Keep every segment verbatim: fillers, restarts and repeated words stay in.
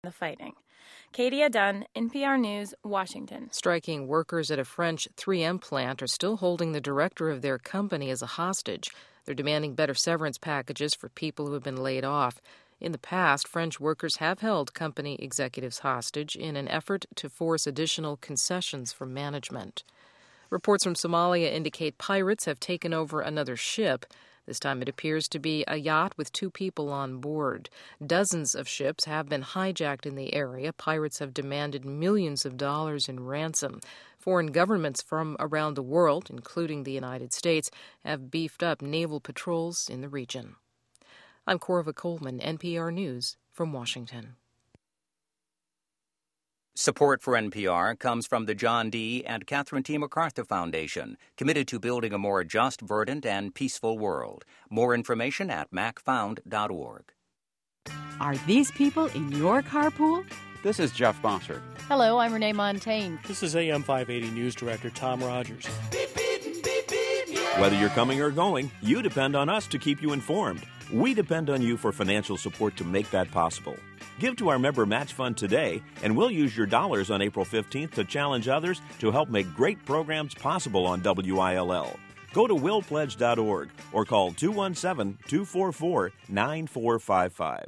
the fighting. Katie Dunn, N P R News, Washington. Striking workers at a French three M plant are still holding the director of their company as a hostage. They're demanding better severance packages for people who have been laid off. In the past, French workers have held company executives hostage in an effort to force additional concessions from management. Reports from Somalia indicate pirates have taken over another ship. This time it appears to be a yacht with two people on board. Dozens of ships have been hijacked in the area. Pirates have demanded millions of dollars in ransom. Foreign governments from around the world, including the United States, have beefed up naval patrols in the region. I'm Corva Coleman, N P R News from Washington. Support for N P R comes from the John D. and Catherine T. MacArthur Foundation, committed to building a more just, verdant, and peaceful world. More information at mac found dot org. Are these people in your carpool? This is Jeff Bossert. Hello, I'm Renee Montaigne. This is A M five eighty News Director Tom Rogers. Whether you're coming or going, you depend on us to keep you informed. We depend on you for financial support to make that possible. Give to our member match fund today, and we'll use your dollars on April fifteenth to challenge others to help make great programs possible on W I L L. Go to will pledge dot org or call two one seven, two four four, nine four five five.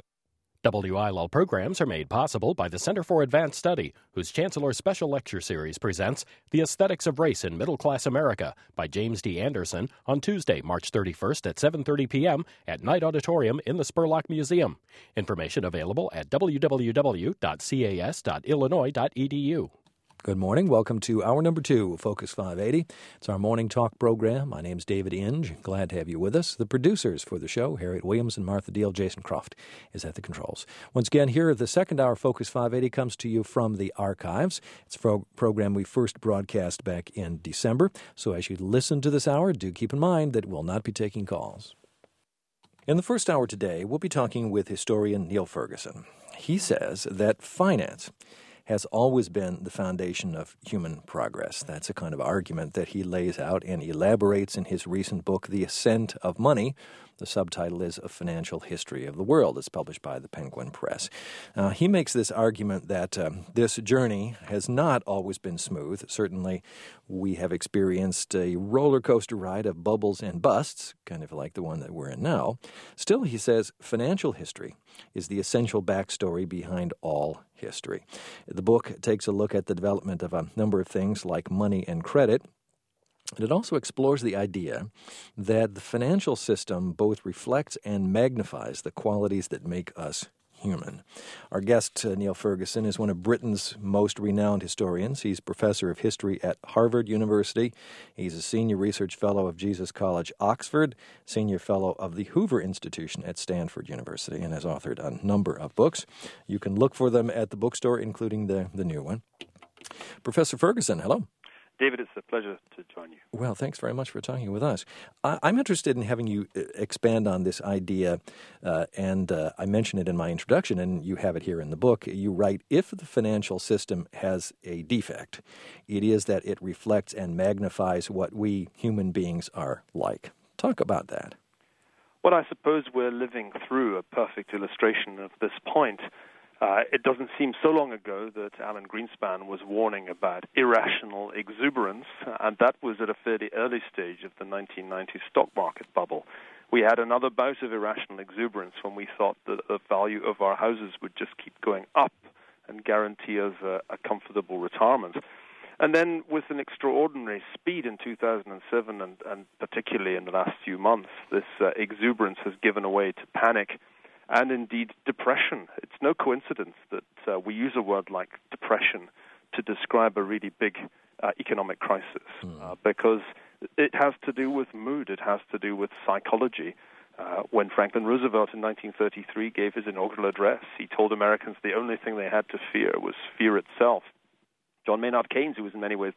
W I L L programs are made possible by the Center for Advanced Study, whose Chancellor Special Lecture Series presents The Aesthetics of Race in Middle-Class America by James D. Anderson on Tuesday, March thirty-first at seven thirty p.m. at Knight Auditorium in the Spurlock Museum. Information available at w w w dot c a s dot illinois dot e d u. Good morning. Welcome to hour number two of Focus five eighty. It's our morning talk program. My name's David Inge. Glad to have you with us. The producers for the show, Harriet Williams and Martha Deal. Jason Croft is at the controls. Once again, here, the second hour of Focus five eighty comes to you from the archives. It's a pro- program we first broadcast back in December. So as you listen to this hour, do keep in mind that we'll not be taking calls. In the first hour today, we'll be talking with historian Niall Ferguson. He says that finance has always been the foundation of human progress. That's a kind of argument that he lays out and elaborates in his recent book, The Ascent of Money. The subtitle is A Financial History of the World. It's published by the Penguin Press. Uh, he makes this argument that um, this journey has not always been smooth. Certainly, we have experienced a roller coaster ride of bubbles and busts, kind of like the one that we're in now. Still, he says, financial history is the essential backstory behind all history. The book takes a look at the development of a number of things like money and credit. And it also explores the idea that the financial system both reflects and magnifies the qualities that make us human. Our guest, uh, Niall Ferguson, is one of Britain's most renowned historians. He's professor of history at Harvard University. He's a senior research fellow of Jesus College, Oxford, senior fellow of the Hoover Institution at Stanford University, and has authored a number of books. You can look for them at the bookstore, including the, the new one. Professor Ferguson, hello. David, it's a pleasure to join you. Well, thanks very much for talking with us. I, I'm interested in having you expand on this idea, uh, and uh, I mentioned it in my introduction, and you have it here in the book. You write, if the financial system has a defect, it is that it reflects and magnifies what we human beings are like. Talk about that. Well, I suppose we're living through a perfect illustration of this point. Uh, it doesn't seem so long ago that Alan Greenspan was warning about irrational exuberance, and that was at a fairly early stage of the nineteen ninety stock market bubble. We had another bout of irrational exuberance when we thought that the value of our houses would just keep going up and guarantee us a, a comfortable retirement. And then with an extraordinary speed in two thousand seven, and, and particularly in the last few months, this uh, exuberance has given way to panic and indeed depression. It's no coincidence that uh, we use a word like depression to describe a really big uh, economic crisis, mm. uh, because it has to do with mood, it has to do with psychology. Uh, when Franklin Roosevelt in nineteen thirty-three gave his inaugural address, he told Americans the only thing they had to fear was fear itself. John Maynard Keynes, who was in many ways the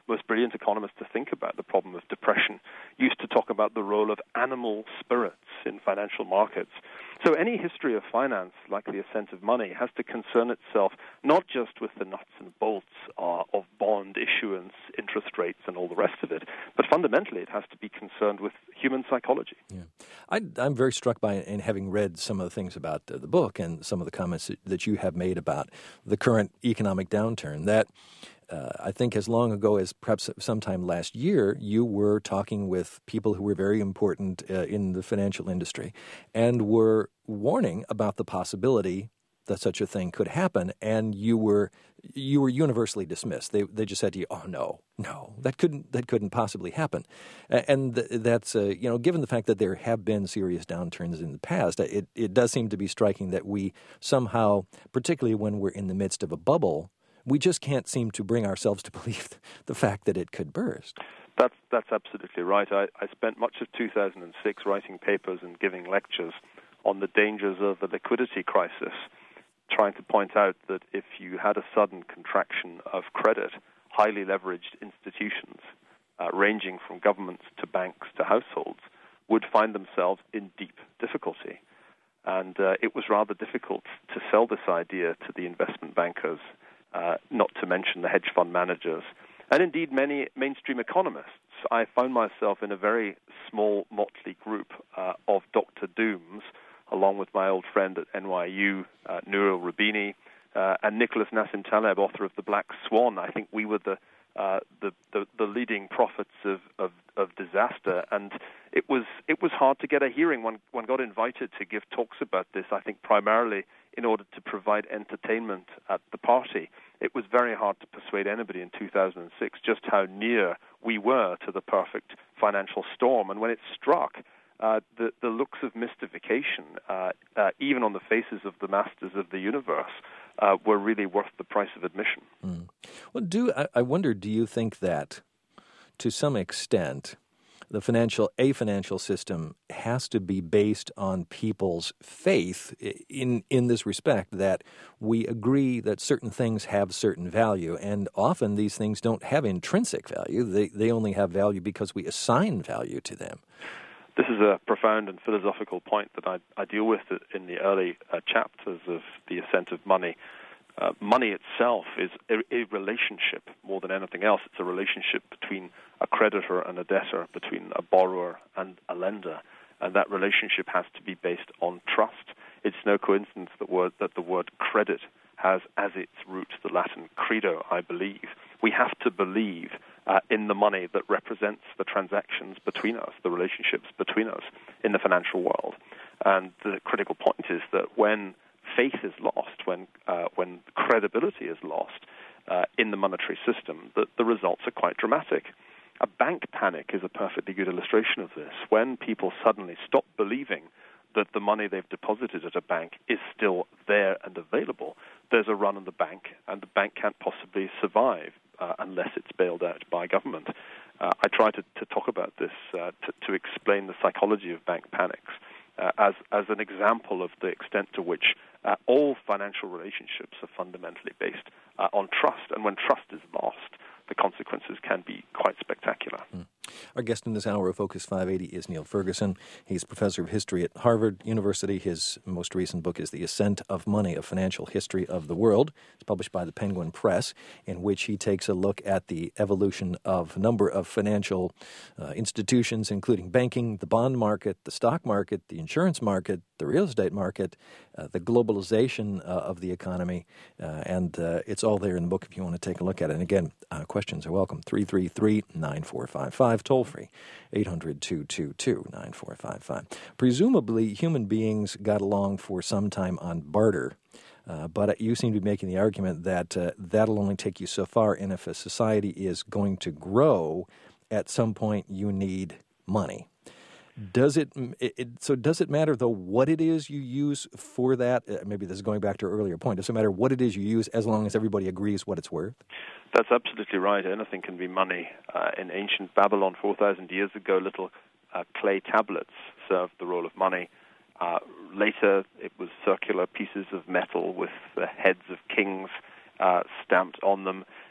most brilliant economists to think about the problem of depression used to talk about the role of animal spirits in financial markets. So any history of finance, like the ascent of money, has to concern itself not just with the nuts and bolts uh, of bond issuance, interest rates, and all the rest of it, but fundamentally it has to be concerned with human psychology. Yeah. I, I'm very struck by, in having read some of the things about uh, the book and some of the comments that, that you have made about the current economic downturn, that Uh, I think as long ago as perhaps sometime last year, you were talking with people who were very important uh, in the financial industry and were warning about the possibility that such a thing could happen, and you were you were universally dismissed. They they just said to you, "Oh no, no, that couldn't that couldn't possibly happen," and th- that's uh, you know, given the fact that there have been serious downturns in the past, it it does seem to be striking that we somehow, particularly when we're in the midst of a bubble, we just can't seem to bring ourselves to believe the fact that it could burst. That's that's absolutely right. I, I spent much of two thousand six writing papers and giving lectures on the dangers of the liquidity crisis, trying to point out that if you had a sudden contraction of credit, highly leveraged institutions, uh, ranging from governments to banks to households, would find themselves in deep difficulty. And uh, it was rather difficult to sell this idea to the investment bankers, uh, not to mention the hedge fund managers, and indeed many mainstream economists. I found myself in a very small motley group uh, of Doctor Dooms, along with my old friend at N Y U, uh, Nouriel Roubini, uh, and Nicholas Nassim Taleb, author of The Black Swan. I think we were the uh, the, the, the leading prophets of, of, of disaster, and it was it was hard to get a hearing. One one got invited to give talks about this, I think primarily in order to provide entertainment at the party. It was very hard to persuade anybody in two thousand six just how near we were to the perfect financial storm. And when it struck, uh, the, the looks of mystification, uh, uh, even on the faces of the masters of the universe, uh, were really worth the price of admission. Mm. Well, do I, I wonder, do you think that, to some extent, the financial a financial system has to be based on people's faith in in this respect, that we agree that certain things have certain value, and often these things don't have intrinsic value. They they only have value because we assign value to them. This is a profound and philosophical point that I, I deal with in the early uh, chapters of The Ascent of Money. Uh, money itself is a, a relationship more than anything else. It's a relationship between a creditor and a debtor, between a borrower and a lender, and that relationship has to be based on trust. It's no coincidence that, word, that the word credit has as its root the Latin credo, I believe. We have to believe uh, in the money that represents the transactions between us, the relationships between us in the financial world. And the critical point is that when faith is lost, when uh, when credibility is lost uh, in the monetary system, the, the results are quite dramatic. A bank panic is a perfectly good illustration of this. When people suddenly stop believing that the money they've deposited at a bank is still there and available, there's a run on the bank, and the bank can't possibly survive uh, unless it's bailed out by government. Uh, I try to, to talk about this uh, to, to explain the psychology of bank panics uh, as, as an example of the extent to which uh, all financial relationships are fundamentally based uh, on trust. And when trust is lost, the consequences can be quite spectacular. Mm. Our guest in this hour of Focus five eighty is Niall Ferguson. He's professor of history at Harvard University. His most recent book is The Ascent of Money, A Financial History of the World. It's published by the Penguin Press, in which he takes a look at the evolution of a number of financial uh, institutions, including banking, the bond market, the stock market, the insurance market, the real estate market, uh, the globalization uh, of the economy, uh, and uh, it's all there in the book if you want to take a look at it. And again, uh, questions are welcome. three three three, nine four five five, toll free, eight hundred, two two two, nine four five five. Presumably, human beings got along for some time on barter, uh, but you seem to be making the argument that uh, that'll only take you so far, and if a society is going to grow, at some point you need money. Does it, it, so does it matter, though, what it is you use for that? Uh, maybe this is going back to your earlier point. Does it matter what it is you use as long as everybody agrees what it's worth? That's absolutely right. Anything can be money. Uh, in ancient Babylon four thousand years ago, little uh, clay tablets served the role of money. Uh, later, it was circular pieces of metal with the heads of kings uh, stamped on them.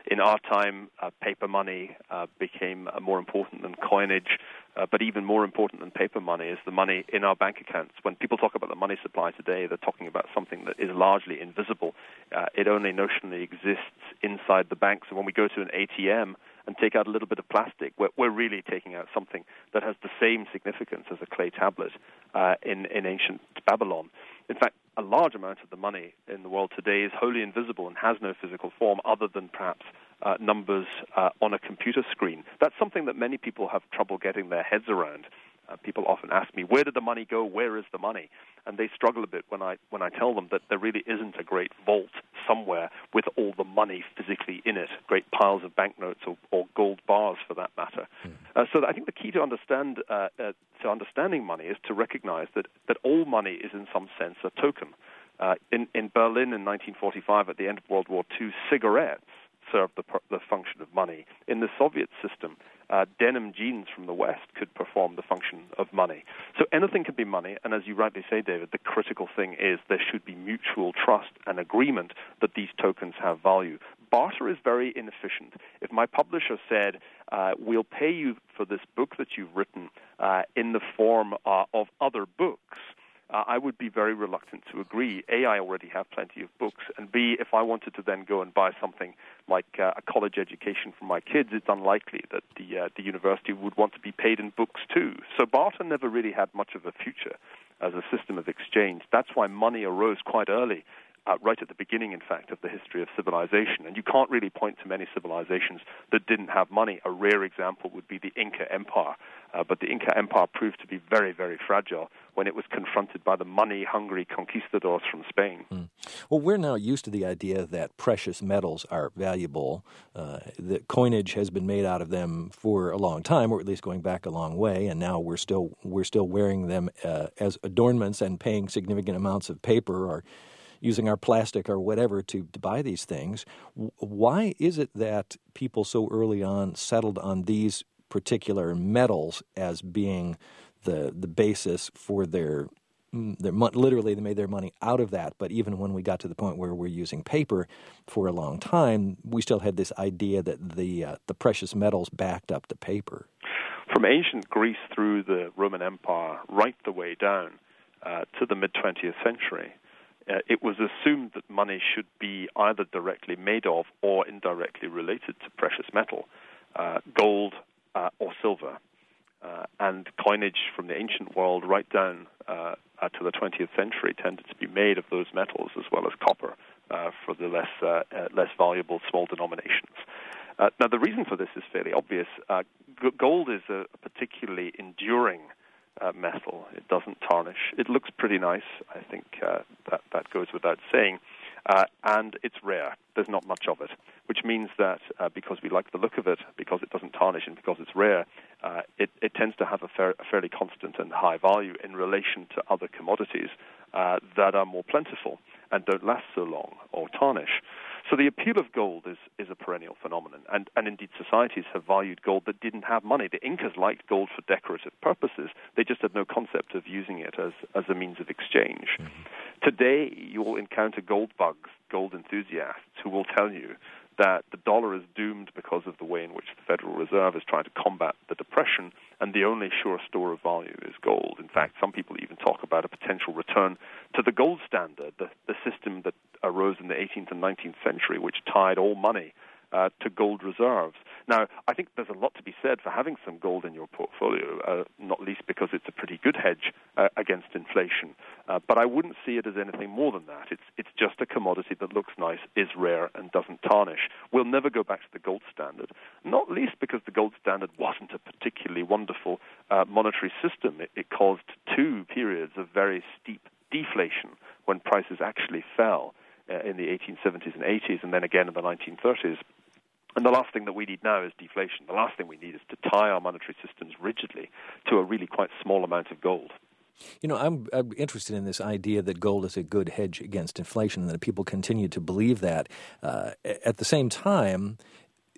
in our time, uh, paper money uh, became uh, more important than coinage, uh, but even more important than paper money is the money in our bank accounts. When people talk about the money supply today, they're talking about something that is largely invisible. Uh, it only notionally exists inside the bank. So when we go to an A T M and take out a little bit of plastic, we're, we're really taking out something that has the same significance as a clay tablet uh, in, in ancient Babylon. In fact, a large amount of the money in the world today is wholly invisible and has no physical form other than perhaps uh, numbers uh, on a computer screen. That's something that many people have trouble getting their heads around. Uh, people often ask me, where did the money go? Where is the money? And they struggle a bit when I when I tell them that there really isn't a great vault somewhere with all the money physically in it, great piles of banknotes or, or gold bars for that matter. Mm. Uh, so I think the key to understand uh, uh, to understanding money is to recognize that, that all money is in some sense a token. Uh, in, in Berlin in nineteen forty-five, at the end of World War Two, cigarettes served the, the function of money. In the Soviet system, uh, denim jeans from the West could perform the function of money. So anything can be money, and as you rightly say, David, the critical thing is there should be mutual trust and agreement that these tokens have value. Barter is very inefficient. If my publisher said, uh, we'll pay you for this book that you've written uh, in the form uh, of other books, Uh, I would be very reluctant to agree. A, I already have plenty of books, and B, if I wanted to then go and buy something like uh, a college education for my kids, it's unlikely that the uh, the university would want to be paid in books too. So barter never really had much of a future as a system of exchange. That's why money arose quite early, uh, right at the beginning, in fact, of the history of civilization. And you can't really point to many civilizations that didn't have money. A rare example would be the Inca Empire. Uh, but the Inca Empire proved to be very, very fragile when it was confronted by the money-hungry conquistadors from Spain. Mm. Well, we're now used to the idea that precious metals are valuable. Uh, the coinage has been made out of them for a long time, or at least going back a long way, and now we're still we're still wearing them uh, as adornments and paying significant amounts of paper or using our plastic or whatever to, to buy these things. Why is it that people so early on settled on these particular metals as being the the basis for their their literally they made their money out of that? But even when we got to the point where we're using paper for a long time, we still had this idea that the uh, the precious metals backed up the paper. From ancient Greece through the Roman Empire right the way down uh, to the mid-twentieth century, Uh, it was assumed that money should be either directly made of or indirectly related to precious metal, uh, gold uh, or silver. Uh, and coinage from the ancient world right down uh, uh, to the twentieth century tended to be made of those metals as well as copper uh, for the less, uh, uh, less valuable small denominations. Uh, now, the reason for this is fairly obvious. Uh, g- gold is a, a particularly enduring Uh, metal. It doesn't tarnish. It looks pretty nice. I think uh, that that goes without saying. Uh, and it's rare. There's not much of it, which means that uh, because we like the look of it, because it doesn't tarnish, and because it's rare, uh, it, it tends to have a, fair, a fairly constant and high value in relation to other commodities uh, that are more plentiful and don't last so long or tarnish. So the appeal of gold is, is a perennial phenomenon, and, and indeed societies have valued gold that didn't have money. The Incas liked gold for decorative purposes. They just had no concept of using it as, as a means of exchange. Mm-hmm. Today, you'll encounter gold bugs, gold enthusiasts, who will tell you that the dollar is doomed because of the way in which the Federal Reserve is trying to combat the depression, and the only sure store of value is gold. In fact, some people even talk about a potential return to the gold standard, the, the system that arose in the eighteenth and nineteenth century, which tied all money uh, to gold reserves. Now, I think there's a lot to be said for having some gold in your portfolio, uh, not least because it's a pretty good hedge uh, against inflation. Uh, but I wouldn't see it as anything more than that. It's it's just a commodity that looks nice, is rare, and doesn't tarnish. We'll never go back to the gold standard, not least because the gold standard wasn't a particularly wonderful uh, monetary system. It, it caused two periods of very steep deflation when prices actually fell uh, in the eighteen seventies and eighties, and then again in the nineteen thirties. And the last thing that we need now is deflation. The last thing we need is to tie our monetary systems rigidly to a really quite small amount of gold. You know, I'm, I'm interested in this idea that gold is a good hedge against inflation, and that people continue to believe that. Uh, at the same time,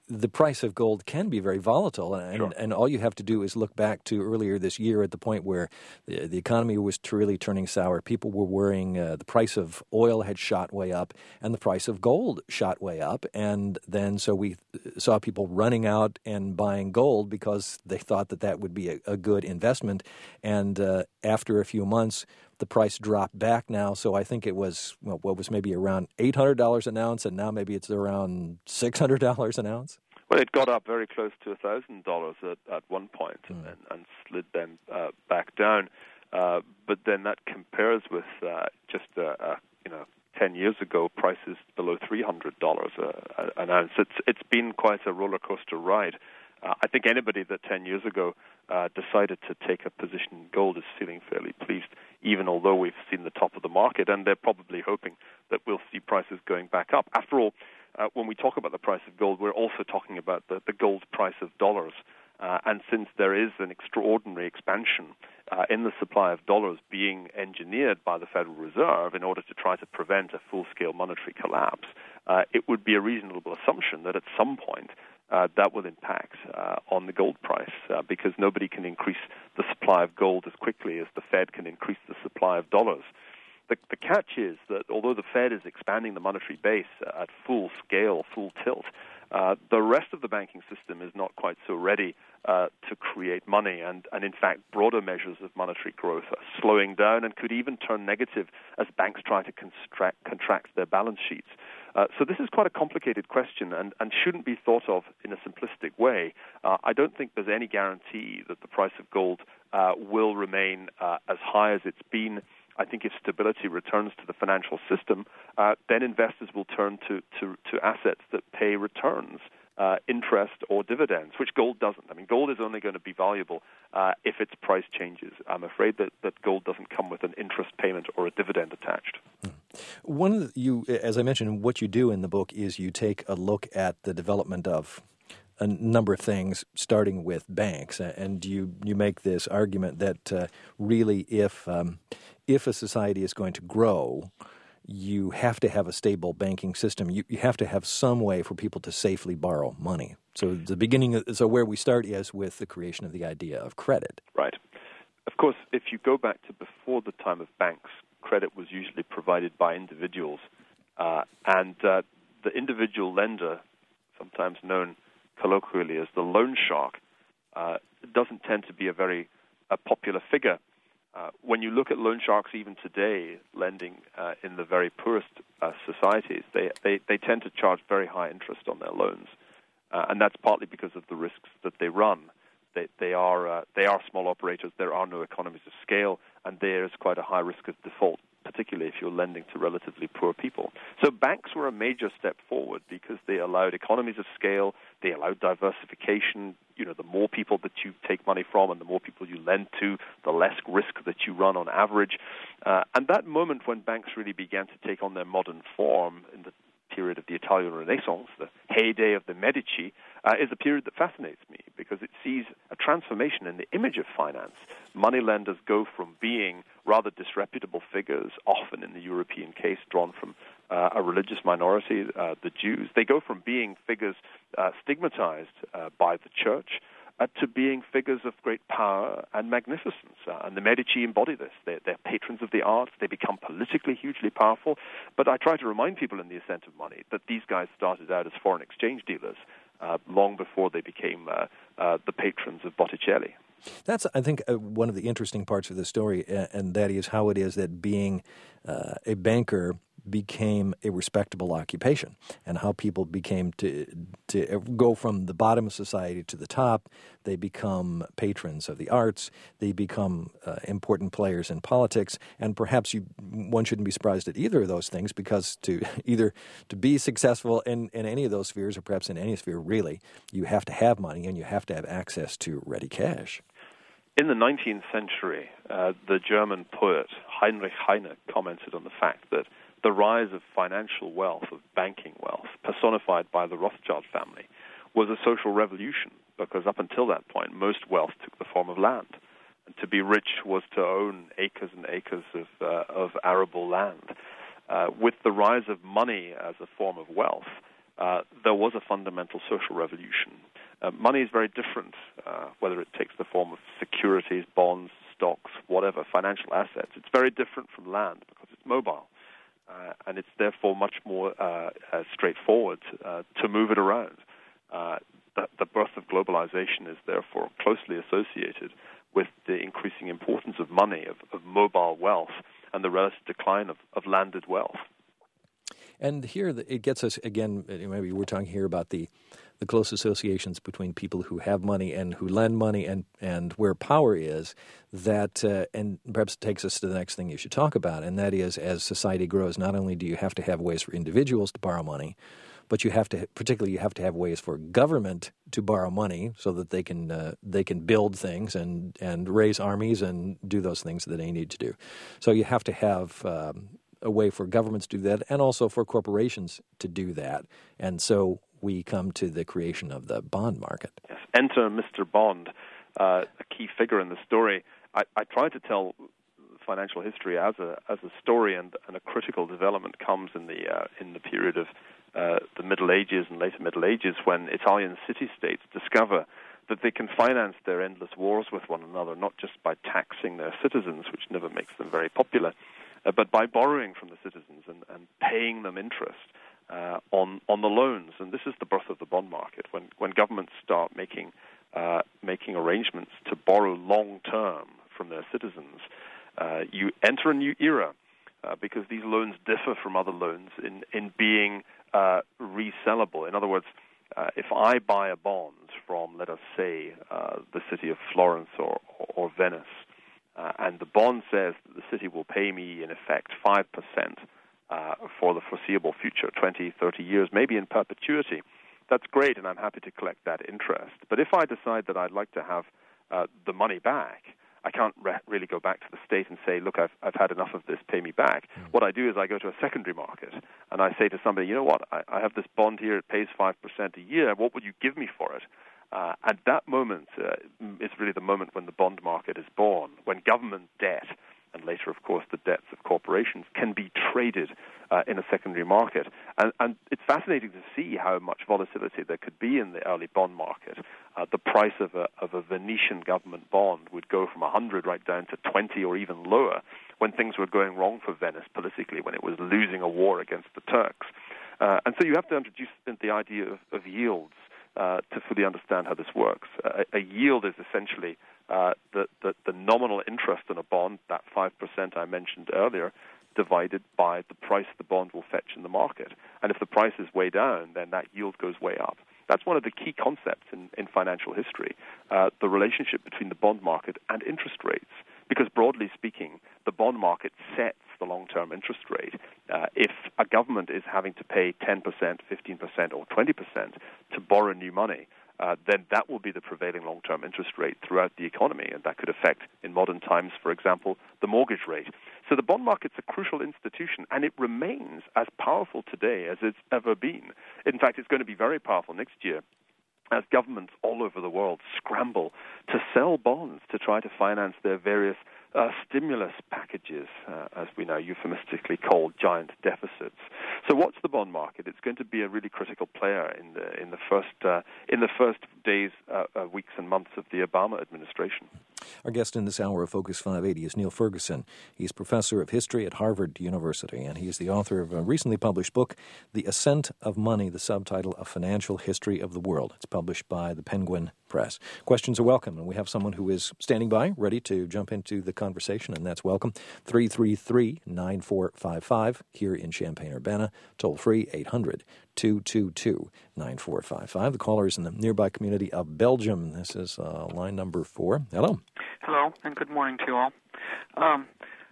the price of gold can be very volatile, and, Sure. and all you have to do is look back to earlier this year at the point where the, the economy was really turning sour. People were worrying. Uh, the price of oil had shot way up, and the price of gold shot way up. And then so we saw people running out and buying gold because they thought that that would be a, a good investment. And uh, after a few months, the price dropped back now, so I think it was, well, what was maybe around eight hundred dollars an ounce, and now maybe it's around six hundred dollars an ounce? Well, it got up very close to one thousand dollars at, at one point mm. and, and slid then uh, back down. Uh, but then that compares with uh, just, uh, uh, you know, ten years ago, prices below three hundred dollars uh, an ounce. It's It's been quite a roller coaster ride. Uh, I think anybody that ten years ago uh, decided to take a position in gold is feeling fairly pleased, even although we've seen the top of the market, and they're probably hoping that we'll see prices going back up. After all, uh, when we talk about the price of gold, we're also talking about the, the gold price of dollars. Uh, and since there is an extraordinary expansion uh, in the supply of dollars being engineered by the Federal Reserve in order to try to prevent a full-scale monetary collapse, uh, it would be a reasonable assumption that at some point Uh, that will impact uh, on the gold price uh, because nobody can increase the supply of gold as quickly as the Fed can increase the supply of dollars. The, the catch is that although the Fed is expanding the monetary base at full scale, full tilt, uh, the rest of the banking system is not quite so ready uh, to create money. And, and in fact, broader measures of monetary growth are slowing down and could even turn negative as banks try to contract, contract their balance sheets. Uh, so this is quite a complicated question and, and shouldn't be thought of in a simplistic way. Uh, I don't think there's any guarantee that the price of gold uh, will remain uh, as high as it's been. I think if stability returns to the financial system, uh, then investors will turn to, to, to assets that pay returns, uh, interest or dividends, which gold doesn't. I mean, gold is only going to be valuable uh, if its price changes. I'm afraid that, that gold doesn't come with an interest payment or a dividend attached. Hmm. One of the, you, as I mentioned, what you do in the book is you take a look at the development of a number of things, starting with banks, and you, you make this argument that uh, really if um, if a society is going to grow, you have to have a stable banking system. You, you have to have some way for people to safely borrow money. So the beginning, of, so where we start is with the creation of the idea of credit. Right. Of course, if you go back to before the time of banks, credit was usually provided by individuals, uh, and uh, the individual lender, sometimes known colloquially as the loan shark, uh, doesn't tend to be a very a popular figure. Uh, when you look at loan sharks even today, lending uh, in the very poorest uh, societies, they, they, they tend to charge very high interest on their loans, uh, and that's partly because of the risks that they run. They, they are uh, they are small operators. There are no economies of scale, and there is quite a high risk of default, particularly if you're lending to relatively poor people. So banks were a major step forward because they allowed economies of scale, they allowed diversification. You know, the more people that you take money from and the more people you lend to, the less risk that you run on average. Uh, and that moment when banks really began to take on their modern form in the period of the Italian Renaissance, the heyday of the Medici, uh, is a period that fascinates me because it sees a transformation in the image of finance. Moneylenders go from being rather disreputable figures, often in the European case drawn from uh, a religious minority, uh, the Jews. They go from being figures uh, stigmatized uh, by the church Uh, to being figures of great power and magnificence. Uh, and the Medici embody this. They're, they're patrons of the arts. They become politically hugely powerful. But I try to remind people in The Ascent of Money that these guys started out as foreign exchange dealers uh, long before they became uh, uh, the patrons of Botticelli. That's, I think, uh, one of the interesting parts of the story, uh, and that is how it is that being uh, a banker became a respectable occupation, and how people became to to go from the bottom of society to the top. They become patrons of the arts. They become uh, important players in politics, and perhaps you one shouldn't be surprised at either of those things, because to either to be successful in, in any of those spheres, or perhaps in any sphere really, you have to have money and you have to have access to ready cash. In the nineteenth century, uh, the German poet Heinrich Heine commented on the fact that the rise of financial wealth, of banking wealth, personified by the Rothschild family, was a social revolution, because up until that point, most wealth took the form of land. And to be rich was to own acres and acres of, uh, of arable land. Uh, with the rise of money as a form of wealth, uh, there was a fundamental social revolution. Uh, money is very different, uh, whether it takes the form of securities, bonds, stocks, whatever, financial assets. It's very different from land because it's mobile. Uh, and it's therefore much more uh, uh, straightforward uh, to move it around. Uh, the, the birth of globalization is therefore closely associated with the increasing importance of money, of, of mobile wealth, and the relative decline of, of landed wealth. And here it gets us, again, maybe we're talking here about the, the close associations between people who have money and who lend money and, and where power is, that uh, and perhaps it takes us to the next thing you should talk about, and that is as society grows, not only do you have to have ways for individuals to borrow money, but you have to, particularly you have to have ways for government to borrow money so that they can uh, they can build things and, and raise armies and do those things that they need to do. So you have to have um, a way for governments to do that and also for corporations to do that. And so we come to the creation of the bond market. Yes. Enter Mister Bond, uh, a key figure in the story. I, I try to tell financial history as a as a story, and, and a critical development comes in the uh, in the period of uh, the Middle Ages and later Middle Ages, when Italian city-states discover that they can finance their endless wars with one another, not just by taxing their citizens, which never makes them very popular, uh, but by borrowing from the citizens and, and paying them interest uh, on on the loans. And this is the birth of the bond market, when when governments start making uh, making arrangements to borrow long-term from their citizens. Uh, you enter a new era uh, because these loans differ from other loans in, in being uh, resellable. In other words, uh, if I buy a bond from, let us say, uh, the city of Florence or, or, or Venice, uh, and the bond says that the city will pay me, in effect, five percent uh, for the foreseeable future, twenty, thirty years, maybe in perpetuity, that's great, and I'm happy to collect that interest. But if I decide that I'd like to have uh, the money back, I can't re- really go back to the state and say, look, I've, I've had enough of this, pay me back. Mm. What I do is I go to a secondary market, and I say to somebody, you know what, I, I have this bond here, it pays five percent a year, what would you give me for it? Uh, at that moment uh, is really the moment when the bond market is born, when government debt, and later, of course, the debts of corporations, can be traded uh, in a secondary market. And, and it's fascinating to see how much volatility there could be in the early bond market. Uh, the price of a, of a Venetian government bond would go from one hundred right down to twenty or even lower when things were going wrong for Venice politically, when it was losing a war against the Turks. Uh, and so you have to introduce the idea of, of yields uh, to fully understand how this works. Uh, a yield is essentially uh, the, the, the nominal interest in a bond, that five percent I mentioned earlier, divided by the price the bond will fetch in the market. And if the price is way down, then that yield goes way up. That's one of the key concepts in, in financial history, uh, the relationship between the bond market and interest rates. Because broadly speaking, the bond market sets the long-term interest rate. Uh, if a government is having to pay ten percent, fifteen percent, or twenty percent to borrow new money, uh, then that will be the prevailing long-term interest rate throughout the economy, and that could affect, in modern times, for example, the mortgage rate. So the bond market's a crucial institution, and it remains as powerful today as it's ever been. In fact, it's going to be very powerful next year as governments all over the world scramble to sell bonds to try to finance their various uh, stimulus packages, uh, as we now euphemistically call giant deficits. So what's the bond market? It's going to be a really critical player in the in the first uh, in the first days, uh, uh, weeks, and months of the Obama administration. Our guest in this hour of Focus five eighty is Neil Ferguson. He's professor of history at Harvard University, and he's the author of a recently published book, The Ascent of Money, the subtitle, A Financial History of the World. It's published by the Penguin Press. Questions are welcome, and we have someone who is standing by, ready to jump into the conversation, and that's welcome. three three three, nine four five five here in Champaign-Urbana. Toll free, eight hundred, two two two, nine four five five. The caller is in the nearby community of Belgium. This is uh, line number four. Hello. Hello, and good morning to you all. Um,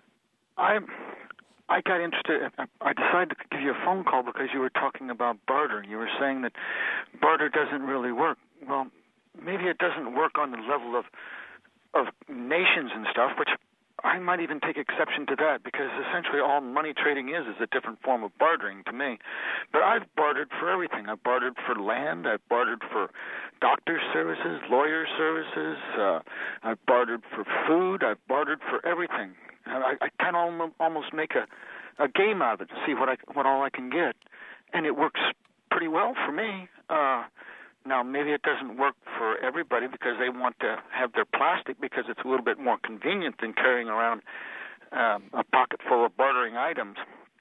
I I got interested. I decided to give you a phone call because you were talking about barter. You were saying that barter doesn't really work. Well, maybe it doesn't work on the level of of nations and stuff, which I might even take exception to that, because essentially all money trading is is a different form of bartering to me. But I've bartered for everything. I've bartered for land. I've bartered for doctor services, lawyer services. Uh, I've bartered for food. I've bartered for everything. I, I kind of almost make a, a game out of it to see what I what all I can get, and it works pretty well for me. Uh, now, maybe it doesn't work for everybody because they want to have their plastic because it's a little bit more convenient than carrying around um, a pocket full of bartering items.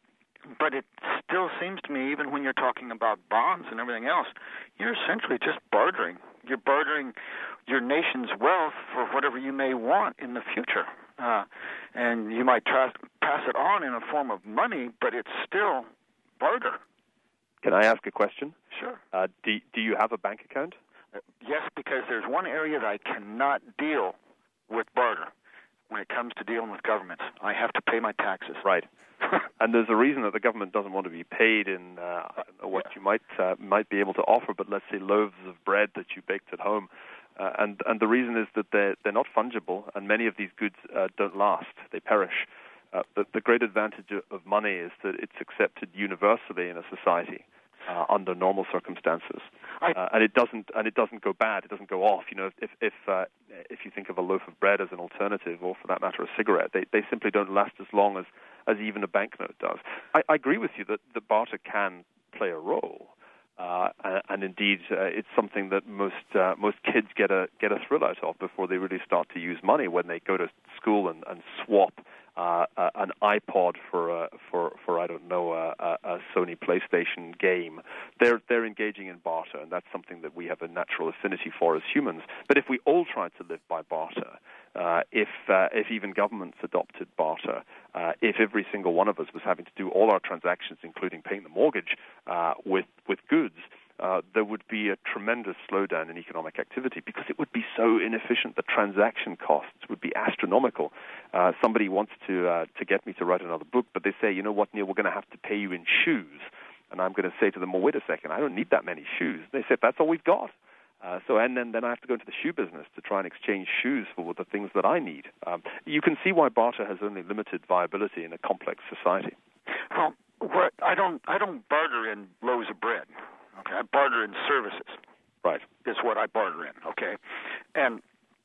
But it still seems to me, even when you're talking about bonds and everything else, you're essentially just bartering. You're bartering your nation's wealth for whatever you may want in the future. Uh, and you might try to pass it on in a form of money, but it's still barter. Can I ask a question? Sure. Uh, do, do you have a bank account? Uh, yes, because there's one area that I cannot deal with barter when it comes to dealing with governments. I have to pay my taxes. Right. And there's a reason that the government doesn't want to be paid in uh, what you might uh, might be able to offer, but let's say loaves of bread that you baked at home. Uh, and and the reason is that they're, they're not fungible, and many of these goods uh, don't last. They perish. Uh, the, the great advantage of money is that it's accepted universally in a society uh, under normal circumstances, uh, and it doesn't and it doesn't go bad. It doesn't go off. You know, if if uh, if you think of a loaf of bread as an alternative, or for that matter, a cigarette, they they simply don't last as long as as even a banknote does. I, I agree with you that the barter can play a role. Uh, and, and indeed, uh, it's something that most uh, most kids get a get a thrill out of before they really start to use money. When they go to school and, and swap uh, uh, an iPod for uh, for for I don't know a, a Sony PlayStation game, they're they're engaging in barter, and that's something that we have a natural affinity for as humans. But if we all tried to live by barter, uh, if uh, if even governments adopted barter, uh, if every single one of us was having to do all our transactions, including paying the mortgage, uh, with with goods, uh, there would be a tremendous slowdown in economic activity because it would be so inefficient. The transaction costs would be astronomical. Uh, somebody wants to uh, to get me to write another book, but they say, you know what, Neil, we're going to have to pay you in shoes. And I'm going to say to them, well, wait a second, I don't need that many shoes. They said, that's all we've got. Uh, so, and then, then I have to go into the shoe business to try and exchange shoes for the things that I need. Um, you can see why barter has only limited viability in a complex society. Well, what, I don't I don't barter in loaves of bread. Okay, I barter in services. Right. Is what I barter in. Okay, and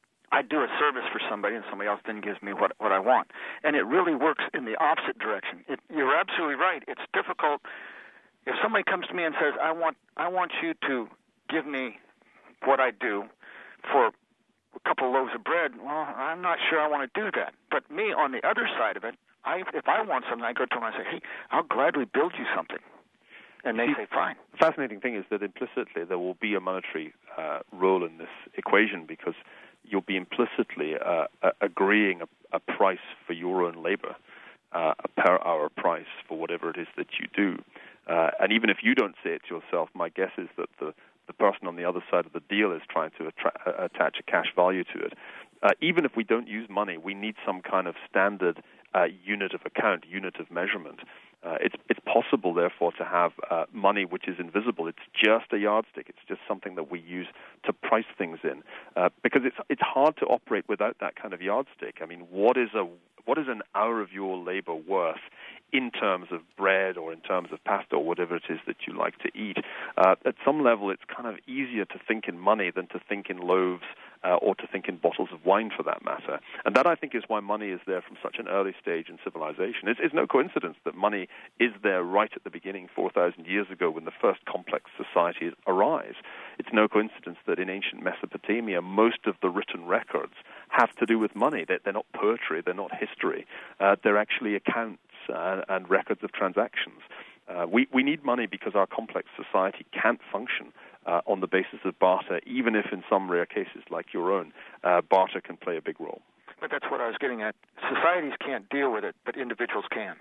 I do a service for somebody, and somebody else then gives me what what I want, and it really works in the opposite direction. It, you're absolutely right. It's difficult if somebody comes to me and says, "I want I want you to give me what I do for a couple of loaves of bread." Well, I'm not sure I want to do that. But me, on the other side of it, I, if I want something, I go to them and I say, hey, I'll gladly build you something. And they See, say, fine. The fascinating thing is that implicitly there will be a monetary uh, role in this equation because you'll be implicitly uh, uh, agreeing a, a price for your own labor, uh, a per-hour price for whatever it is that you do. Uh, and even if you don't say it to yourself, my guess is that the the person on the other side of the deal is trying to attra- attach a cash value to it. Uh, even if we don't use money, we need some kind of standard uh, unit of account, unit of measurement. Uh, it's it's possible, therefore, to have uh, money which is invisible. It's just a yardstick. It's just something that we use to price things in, uh, because it's it's hard to operate without that kind of yardstick. I mean, what is a what is an hour of your labor worth in terms of bread or in terms of pasta or whatever it is that you like to eat? Uh, at some level, it's kind of easier to think in money than to think in loaves uh, or to think in bottles of wine, for that matter. And that, I think, is why money is there from such an early stage in civilization. It's, it's no coincidence that money is there right at the beginning, four thousand years ago, when the first complex societies arise. It's no coincidence that in ancient Mesopotamia, most of the written records have to do with money. They're, they're not poetry, they're not history. Uh, they're actually accounts uh, and records of transactions. Uh, we, we need money because our complex society can't function uh, on the basis of barter, even if in some rare cases, like your own, uh, barter can play a big role. But that's what I was getting at. Societies can't deal with it, but individuals can.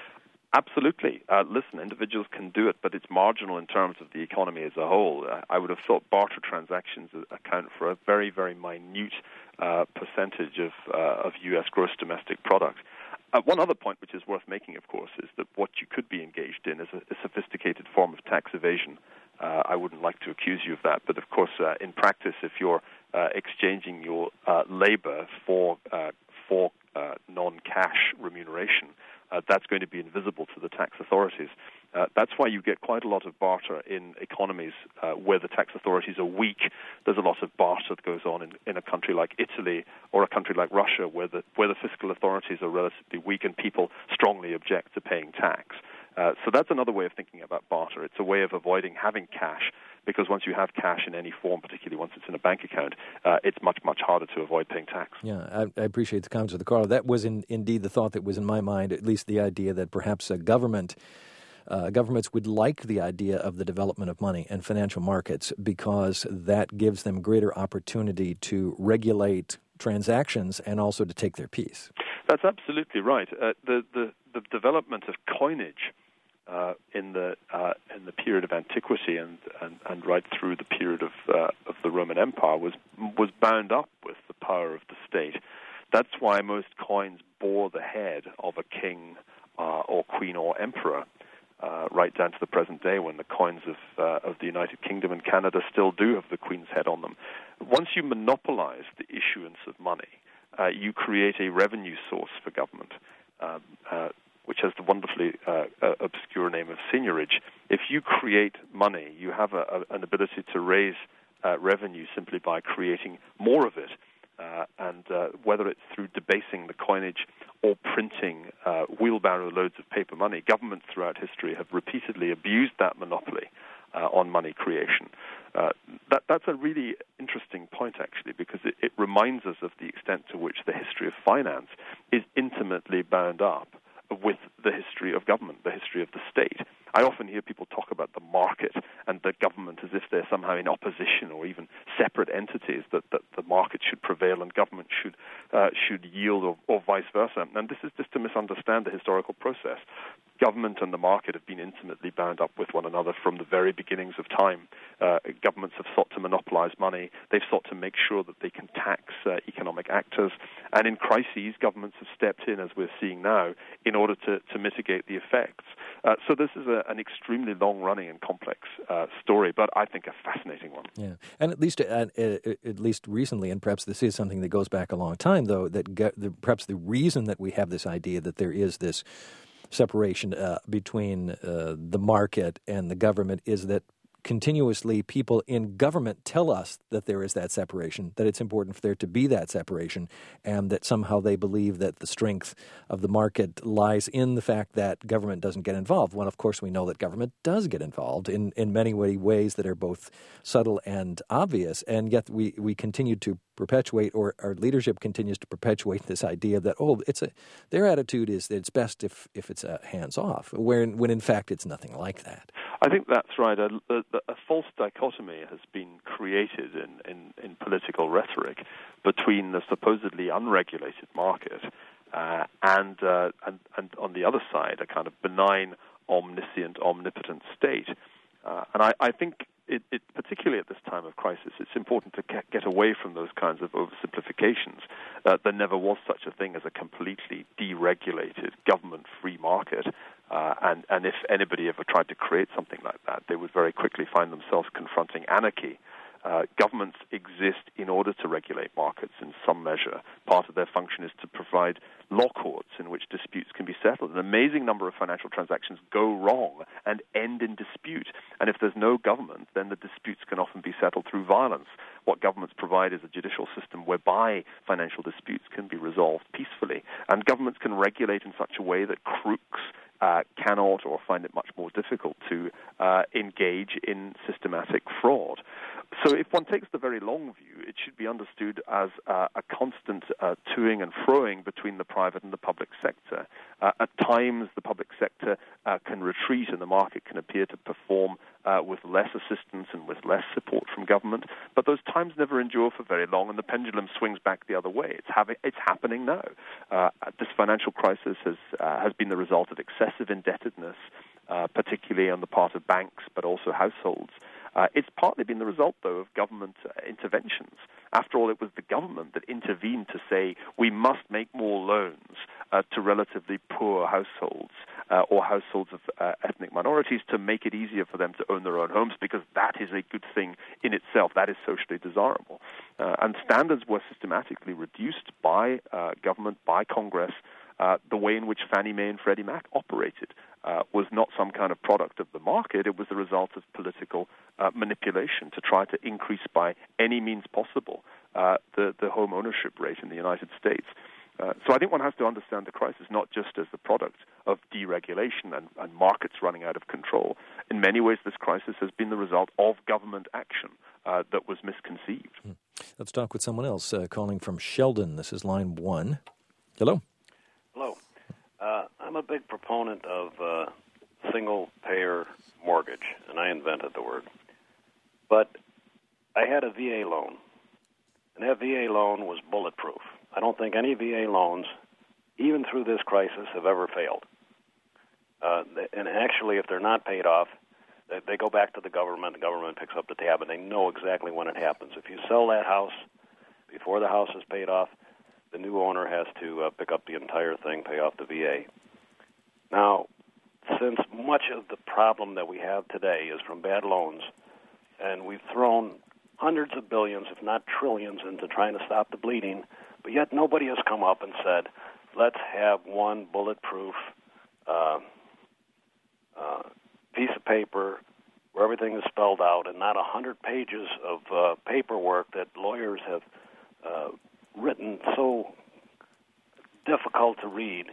Absolutely. Uh, listen, individuals can do it, but it's marginal in terms of the economy as a whole. Uh, I would have thought barter transactions account for a very, very minute uh, percentage of, uh, of U S gross domestic product. Uh, one other point which is worth making, of course, is that what you could be engaged in is a, a sophisticated form of tax evasion. Uh, I wouldn't like to accuse you of that, but of course, uh, in practice, if you're uh, exchanging your uh, labor for uh, for uh, non-cash remuneration, uh, that's going to be invisible to the tax authorities. Uh, that's why you get quite a lot of barter in economies uh, where the tax authorities are weak. There's a lot of barter that goes on in, in a country like Italy or a country like Russia where the where the fiscal authorities are relatively weak and people strongly object to paying tax. Uh, so that's another way of thinking about barter. It's a way of avoiding having cash, because once you have cash in any form, particularly once it's in a bank account, uh, it's much, much harder to avoid paying tax. Yeah, I, I appreciate the comments of the caller. That was in, indeed the thought that was in my mind, at least the idea that perhaps a government Uh, governments would like the idea of the development of money and financial markets because that gives them greater opportunity to regulate transactions and also to take their piece. That's absolutely right. Uh, the, the the development of coinage uh, in the uh, in the period of antiquity and, and, and right through the period of uh, of the Roman Empire was was bound up with the power of the state. That's why most coins bore the head of a king uh, or queen or emperor. Uh, right down to the present day, when the coins of uh, of the United Kingdom and Canada still do have the Queen's head on them. Once you monopolize the issuance of money, uh, you create a revenue source for government, uh, uh, which has the wonderfully uh, uh, obscure name of seigniorage. If you create money, you have a, a, an ability to raise uh, revenue simply by creating more of it. Uh, and uh, whether it's through debasing the coinage or printing uh, wheelbarrow loads of paper money, governments throughout history have repeatedly abused that monopoly uh, on money creation. Uh, that, that's a really interesting point, actually, because it, it reminds us of the extent to which the history of finance is intimately bound up with the history of government, the history of the state. I often hear people talk about the market and the government as if they're somehow in opposition or even separate entities, that, that the market should prevail and government should uh, should yield, or, or vice versa. And this is just to misunderstand the historical process. Government and the market have been intimately bound up with one another from the very beginnings of time. Uh, governments have sought to monopolize money. They've sought to make sure that they can tax uh, economic actors. And in crises, governments have stepped in, as we're seeing now, in order to, to mitigate the effects. Uh, so this is a, an extremely long-running and complex uh, story, but I think a fascinating one. Yeah, and at least at, at least recently, and perhaps this is something that goes back a long time, though, that get, the, perhaps the reason that we have this idea that there is this separation uh, between uh, the market and the government is that continuously people in government tell us that there is that separation, that it's important for there to be that separation, and that somehow they believe that the strength of the market lies in the fact that government doesn't get involved. When, of course, we know that government does get involved in, in many ways that are both subtle and obvious, and yet we, we continue to perpetuate, or our leadership continues to perpetuate this idea that, oh, it's a their attitude is that it's best if, if it's a hands-off, when, when in fact it's nothing like that. I think that's right. A, a, a false dichotomy has been created in, in, in political rhetoric between the supposedly unregulated market uh, and, uh, and, and on the other side, a kind of benign, omniscient, omnipotent state. Uh, and I, I think it, it, particularly at this time of crisis, it's important to get, get away from those kinds of oversimplifications. Uh, there never was such a thing as a completely deregulated, government-free market. Uh, and, and if anybody ever tried to create something like that, they would very quickly find themselves confronting anarchy. Uh, governments exist in order to regulate markets in some measure. Part of their function is to provide law courts in which disputes can be settled. An amazing number of financial transactions go wrong and end in dispute. And if there's no government, then the disputes can often be settled through violence. What governments provide is a judicial system whereby financial disputes can be resolved peacefully. And governments can regulate in such a way that crooks Uh, cannot or find it much more difficult to uh, engage in systematic fraud. So if one takes the very long view, it should be understood as uh, a constant uh, toing and froing between the private and the public sector. Uh, at times, the public sector uh, can retreat and the market can appear to perform uh, with less assistance and with less support from government, but those times never endure for very long, and the pendulum swings back the other way. It's, having, it's happening now. Uh, this financial crisis has, uh, has been the result of excessive indebtedness, uh, particularly on the part of banks, but also households. Uh, it's partly been the result, though, of government uh, interventions. After all, it was the government that intervened to say we must make more loans uh, to relatively poor households uh, or households of uh, ethnic minorities to make it easier for them to own their own homes, because that is a good thing in itself. That is socially desirable. Uh, and standards were systematically reduced by uh, government, by Congress. Uh, the way in which Fannie Mae and Freddie Mac operated uh, was not some kind of product of the market. It was the result of political uh, manipulation to try to increase by any means possible uh, the, the home ownership rate in the United States. Uh, so I think one has to understand the crisis not just as the product of deregulation and, and markets running out of control. In many ways, this crisis has been the result of government action uh, that was misconceived. Hmm. Let's talk with someone else uh, calling from Sheldon. This is line one. Hello. Hello. Uh, I'm a big proponent of uh, single-payer mortgage, and I invented the word. But I had a V A loan, and that V A loan was bulletproof. I don't think any V A loans, even through this crisis, have ever failed. Uh, and actually, if they're not paid off, they, they go back to the government. The government picks up the tab, and they know exactly when it happens. If you sell that house before the house is paid off, the new owner has to uh, pick up the entire thing, pay off the V A. Now, since much of the problem that we have today is from bad loans, and we've thrown hundreds of billions, if not trillions, into trying to stop the bleeding, but yet nobody has come up and said, let's have one bulletproof uh, uh, piece of paper where everything is spelled out and not a hundred pages of uh, paperwork that lawyers have uh, written so difficult to read.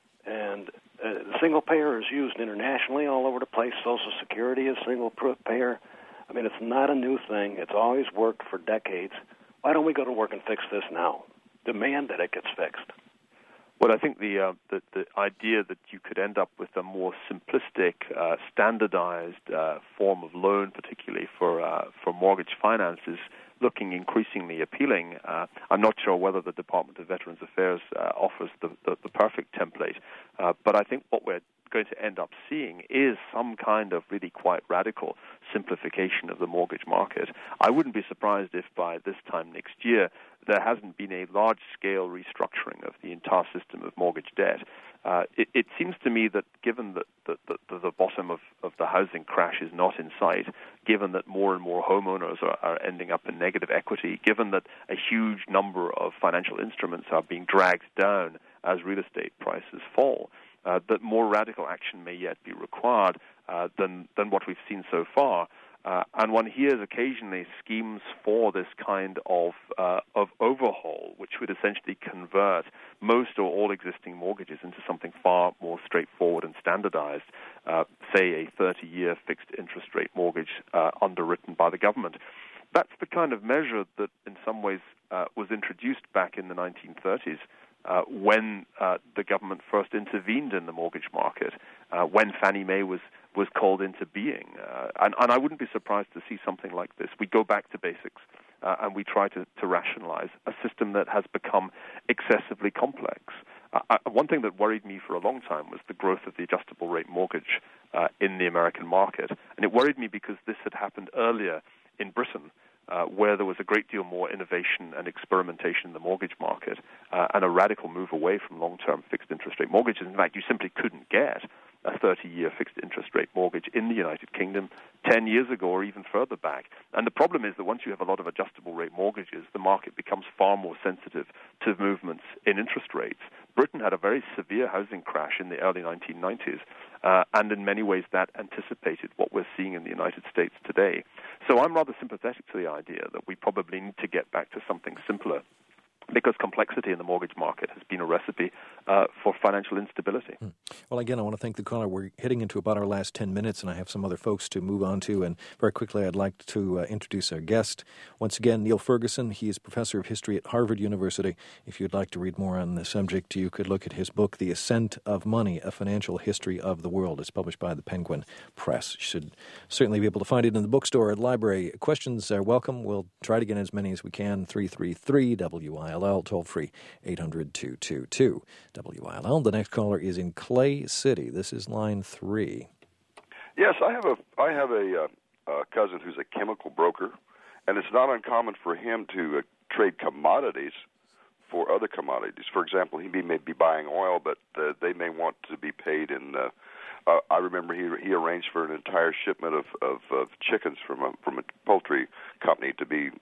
And uh, single payer is used internationally all over the place. Social Security is single payer. I mean, it's not a new thing. It's always worked for decades. Why don't we go to work and fix this now? Demand that it gets fixed. Well, I think the, uh, the the idea that you could end up with a more simplistic, uh, standardized uh, form of loan, particularly for uh, for mortgage finance, is looking increasingly appealing. Uh, I'm not sure whether the Department of Veterans Affairs uh, offers the, the, the perfect template, uh, but I think what we're going to end up seeing is some kind of really quite radical simplification of the mortgage market. I wouldn't be surprised if by this time next year there hasn't been a large-scale restructuring of the entire system of mortgage debt. Uh, it, it seems to me that given that the, the, the bottom of, of the housing crash is not in sight, given that more and more homeowners are, are ending up in negative equity, given that a huge number of financial instruments are being dragged down as real estate prices fall, uh, that more radical action may yet be required uh, than, than what we've seen so far. Uh, and one hears occasionally schemes for this kind of uh, of overhaul, which would essentially convert most or all existing mortgages into something far more straightforward and standardized, uh, say a thirty-year fixed interest rate mortgage uh, underwritten by the government. That's the kind of measure that in some ways uh, was introduced back in the nineteen thirties uh, when uh, the government first intervened in the mortgage market, uh, when Fannie Mae was was called into being. Uh, and, and I wouldn't be surprised to see something like this. We go back to basics uh, and we try to, to rationalize a system that has become excessively complex. Uh, I, one thing that worried me for a long time was the growth of the adjustable rate mortgage uh, in the American market. And it worried me because this had happened earlier in Britain, uh, where there was a great deal more innovation and experimentation in the mortgage market uh, and a radical move away from long-term fixed interest rate mortgages. In fact, you simply couldn't get a thirty-year fixed interest rate mortgage in the United Kingdom ten years ago or even further back. And the problem is that once you have a lot of adjustable rate mortgages, the market becomes far more sensitive to movements in interest rates. Britain had a very severe housing crash in the early nineteen nineties, uh, and in many ways that anticipated what we're seeing in the United States today. So I'm rather sympathetic to the idea that we probably need to get back to something simpler, because complexity in the mortgage market has been a recipe uh, for financial instability. Hmm. Well, again, I want to thank the caller. We're heading into about our last ten minutes, and I have some other folks to move on to. And very quickly, I'd like to uh, introduce our guest. Once again, Neil Ferguson. He is professor of history at Harvard University. If you'd like to read more on the subject, you could look at his book, The Ascent of Money, A Financial History of the World. It's published by the Penguin Press. You should certainly be able to find it in the bookstore or the library. Questions are welcome. We'll try to get as many as we can. three three three W I L L. Toll free, eight hundred, two two two, W I L L. The next caller is in Clay City. This is line three. Yes, I have a I have a, uh, a cousin who's a chemical broker, and it's not uncommon for him to uh, trade commodities for other commodities. For example, he may be buying oil, but uh, they may want to be paid in. Uh, uh, I remember he he arranged for an entire shipment of, of, of chickens from a from a poultry company to be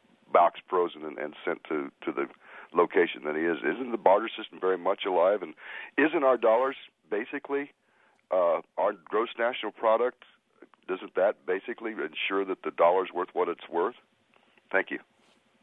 box frozen and, and sent to, to the location that he is. Isn't the barter system very much alive? And isn't our dollars basically uh, our gross national product? Doesn't that basically ensure that the dollar's worth what it's worth? Thank you.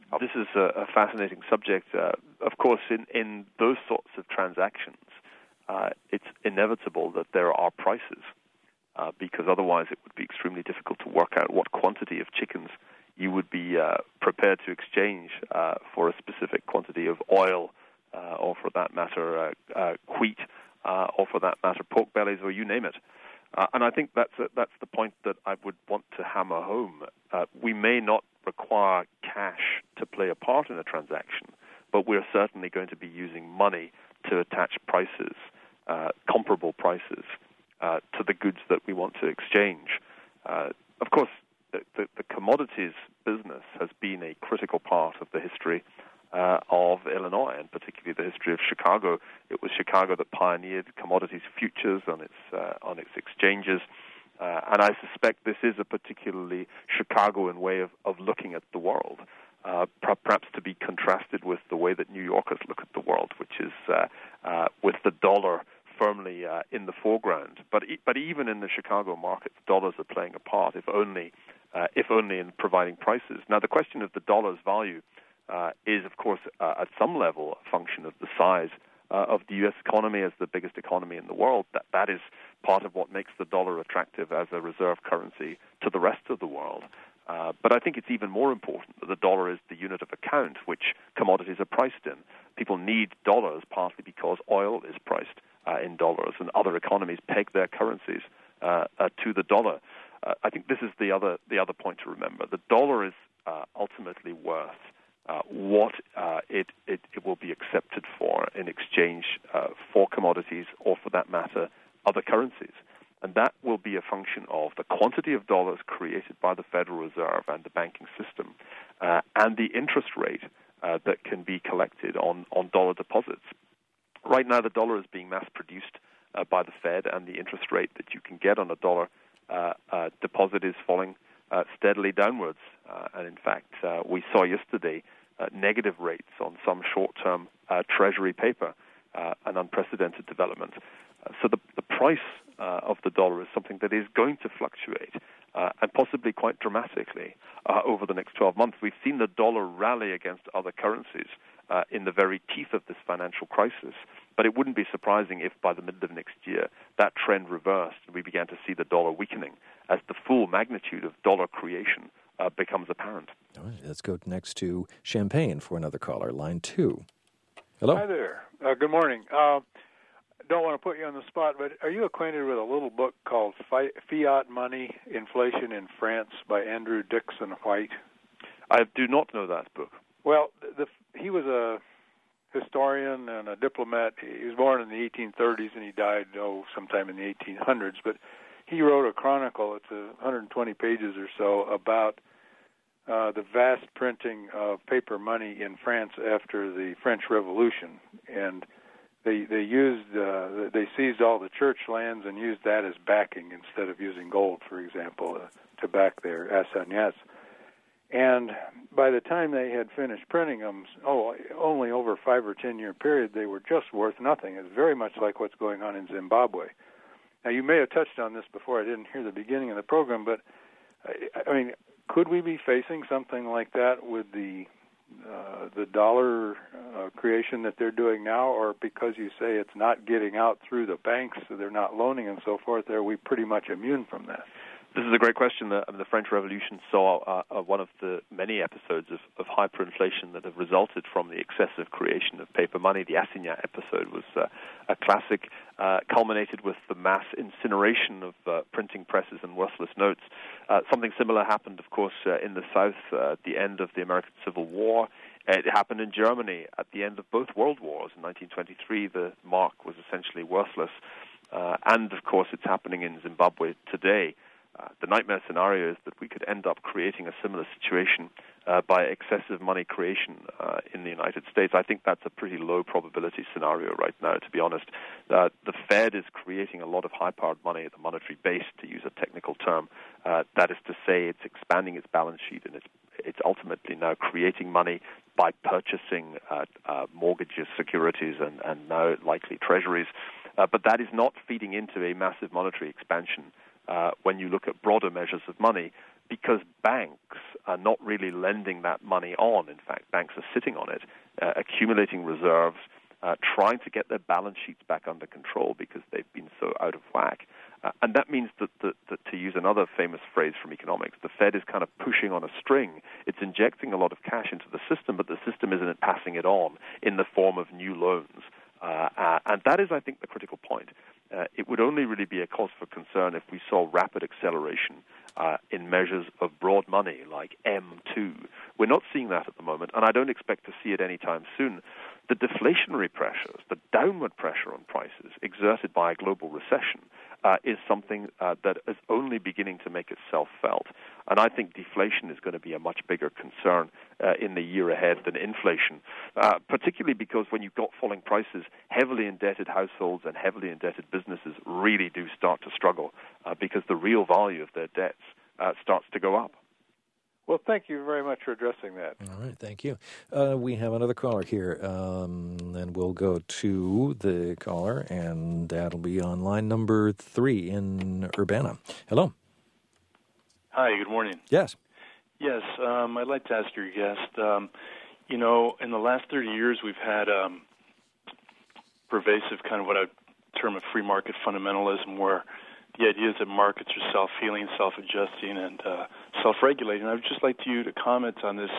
This is a, a fascinating subject. Uh, of course, in, in those sorts of transactions, uh, it's inevitable that there are prices, uh, because otherwise it would be extremely difficult to work out what quantity of chickens you would be uh, prepared to exchange uh, for a specific quantity of oil, uh, or for that matter, uh, uh, wheat, uh, or for that matter, pork bellies, or you name it. Uh, and I think that's a, that's the point that I would want to hammer home. Uh, we may not require cash to play a part in a transaction, but we're certainly going to be using money to attach prices, uh, comparable prices, uh, to the goods that we want to exchange. Uh, of course, the, the, the commodities business has been a critical part of the history uh, of Illinois, and particularly the history of Chicago. It was Chicago that pioneered commodities futures on its uh, on its exchanges. Uh, and I suspect this is a particularly Chicagoan way of, of looking at the world, uh, perhaps to be contrasted with the way that New Yorkers look at the world, which is uh, uh, with the dollar firmly uh, in the foreground. But e- but even in the Chicago market, dollars are playing a part, if only uh, if only in providing prices. Now, the question of the dollar's value uh, is, of course, uh, at some level a function of the size Uh, of the U S economy as the biggest economy in the world. That that is part of what makes the dollar attractive as a reserve currency to the rest of the world. Uh, but I think it's even more important that the dollar is the unit of account which commodities are priced in. People need dollars partly because oil is priced uh, in dollars, and other economies peg their currencies uh, uh, to the dollar. Uh, I think this is the other the other point to remember. The dollar is uh, ultimately worth Uh, what uh, it, it, it will be accepted for in exchange uh, for commodities, or for that matter, other currencies. And that will be a function of the quantity of dollars created by the Federal Reserve and the banking system, uh, and the interest rate uh, that can be collected on, on dollar deposits. Right now, the dollar is being mass-produced uh, by the Fed, and the interest rate that you can get on a dollar uh, uh, deposit is falling Uh, steadily downwards. Uh, and in fact, uh, we saw yesterday uh, negative rates on some short-term uh, Treasury paper, uh, an unprecedented development. Uh, so the, the price uh, of the dollar is something that is going to fluctuate, uh, and possibly quite dramatically uh, over the next twelve months. We've seen the dollar rally against other currencies uh, in the very teeth of this financial crisis. But it wouldn't be surprising if by the middle of next year that trend reversed and we began to see the dollar weakening as the full magnitude of dollar creation uh, becomes apparent. All right, let's go next to Champaign for another caller, line two. Hello. Hi there. Uh, good morning. Uh, don't want to put you on the spot, but are you acquainted with a little book called Fiat Money, Inflation in France by Andrew Dickson White? I do not know that book. Well, the, he was a historian and a diplomat. He was born in the eighteen thirties, and he died, oh, sometime in the eighteen hundreds. But he wrote a chronicle, it's a one hundred twenty pages or so, about uh, the vast printing of paper money in France after the French Revolution. And they they used, uh, they seized all the church lands and used that as backing instead of using gold, for example, uh, to back their assignats. And by the time they had finished printing them, oh, only over a five or ten year period, they were just worth nothing. It's very much like what's going on in Zimbabwe. Now, you may have touched on this before. I didn't hear the beginning of the program, but I mean, could we be facing something like that with the uh, the dollar uh, creation that they're doing now, or because you say it's not getting out through the banks, so they're not loaning and so forth, are we pretty much immune from that? This is a great question. The, the French Revolution saw uh, uh, one of the many episodes of, of hyperinflation that have resulted from the excessive creation of paper money. The assignat episode was uh, a classic, uh, culminated with the mass incineration of uh, printing presses and worthless notes. Uh, something similar happened, of course, uh, in the South uh, at the end of the American Civil War. It happened in Germany at the end of both world wars. In nineteen twenty-three, the mark was essentially worthless. Uh, and, of course, it's happening in Zimbabwe today. Uh, the nightmare scenario is that we could end up creating a similar situation uh, by excessive money creation uh, in the United States. I think that's a pretty low probability scenario right now, to be honest. Uh, the Fed is creating a lot of high-powered money at the monetary base, to use a technical term. Uh, that is to say, it's expanding its balance sheet, and it's, it's ultimately now creating money by purchasing uh, uh, mortgages, securities, and, and now likely treasuries. Uh, but that is not feeding into a massive monetary expansion Uh, when you look at broader measures of money, because banks are not really lending that money on. In fact, banks are sitting on it, uh, accumulating reserves, uh, trying to get their balance sheets back under control because they've been so out of whack. Uh, and that means that, that, that, to use another famous phrase from economics, the Fed is kind of pushing on a string. It's injecting a lot of cash into the system, but the system isn't passing it on in the form of new loans. Uh, uh, and that is, I think, the critical point. Uh, it would only really be a cause for concern if we saw rapid acceleration uh, in measures of broad money like M two. We're not seeing that at the moment, and I don't expect to see it anytime soon. The deflationary pressures, the downward pressure on prices exerted by a global recession uh, is something uh, that is only beginning to make itself felt. And I think deflation is going to be a much bigger concern uh, in the year ahead than inflation, uh, particularly because when you've got falling prices, heavily indebted households and heavily indebted businesses really do start to struggle uh, because the real value of their debts uh, starts to go up. Well, thank you very much for addressing that. All right, thank you. Uh, we have another caller here, um, and we'll go to the caller, and that'll be on line number three in Urbana. Hello. Hi, good morning. Yes. Yes, um, I'd like to ask your guest, um, you know, in the last thirty years we've had um, pervasive kind of what I term a free market fundamentalism where the idea is that markets are self-healing, self-adjusting, and uh, self-regulating. I would just like you to comment on this